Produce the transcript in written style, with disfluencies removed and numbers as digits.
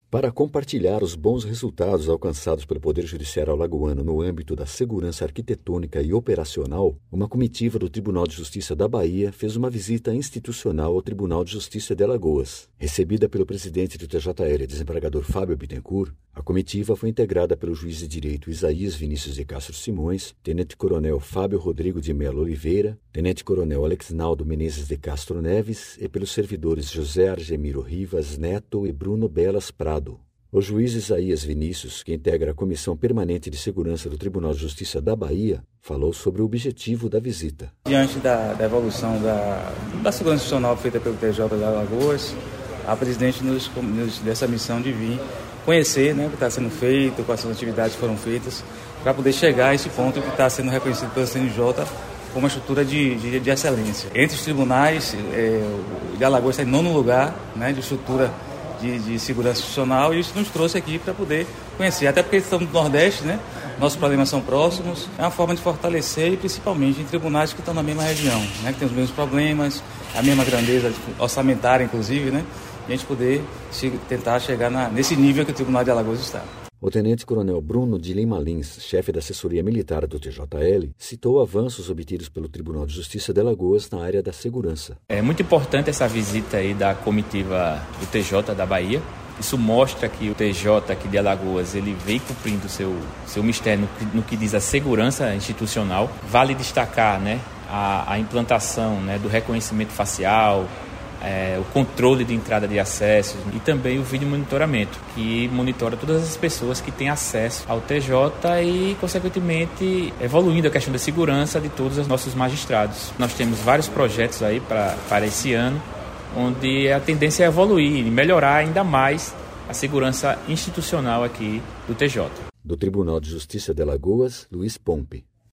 Para compartilhar os bons resultados alcançados pelo Poder Judiciário alagoano no âmbito da segurança arquitetônica e operacional, uma comitiva do Tribunal de Justiça da Bahia fez uma visita institucional ao Tribunal de Justiça de Alagoas. Recebida pelo presidente do TJL, desembargador Fábio Bittencourt, a comitiva foi integrada pelo juiz de direito Isaías Vinícius de Castro Simões, tenente-coronel Fábio Rodrigo de Melo Oliveira, tenente-coronel Alexnaldo Menezes de Castro Neves e pelos servidores José Argemiro Rivas Neto e Bruno Belas Prado. O juiz Isaías Vinícius, que integra a Comissão Permanente de Segurança do Tribunal de Justiça da Bahia, falou sobre o objetivo da visita. Diante da evolução da segurança institucional feita pelo TJ de Alagoas, a presidente nos dessa missão de vir conhecer, né, o que está sendo feito, quais são as atividades que foram feitas, para poder chegar a esse ponto que está sendo reconhecido pelo CNJ como uma estrutura de excelência. Entre os tribunais, o de Alagoas está em 9º lugar, né, de estrutura de segurança institucional, e isso nos trouxe aqui para poder conhecer, até porque estamos no Nordeste, né? Nossos problemas são próximos, é uma forma de fortalecer, e principalmente em tribunais que estão na mesma região, né? Que tem os mesmos problemas, a mesma grandeza orçamentária, inclusive, né? E a gente poder tentar chegar nesse nível que o Tribunal de Alagoas está. O tenente-coronel Bruno de Lima Lins, chefe da assessoria militar do TJL, citou avanços obtidos pelo Tribunal de Justiça de Alagoas na área da segurança. É muito importante essa visita aí da comitiva do TJ da Bahia. Isso mostra que o TJ aqui de Alagoas ele vem cumprindo seu mistério no que diz a segurança institucional. Vale destacar, né, a implantação, né, do reconhecimento facial, o controle de entrada de acessos e também o vídeo monitoramento, que monitora todas as pessoas que têm acesso ao TJ e, consequentemente, evoluindo a questão da segurança de todos os nossos magistrados. Nós temos vários projetos aí para esse ano, onde a tendência é evoluir e melhorar ainda mais a segurança institucional aqui do TJ. Do Tribunal de Justiça de Alagoas, Luiz Pompe.